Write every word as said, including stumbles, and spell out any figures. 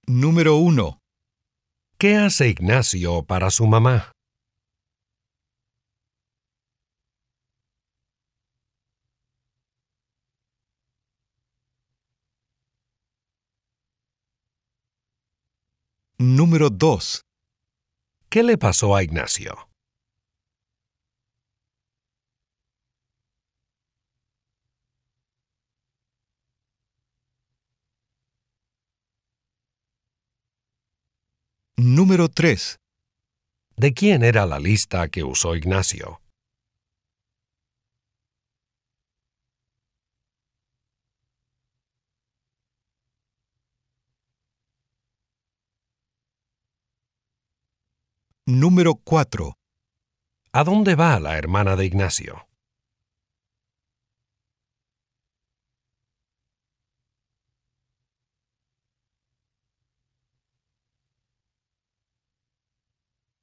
Número uno. ¿Qué hace Ignacio para su mamá? Número dos. ¿Qué le pasó a Ignacio? Número tres. ¿De quién era la lista que usó Ignacio? Número cuatro. ¿A dónde va la hermana de Ignacio?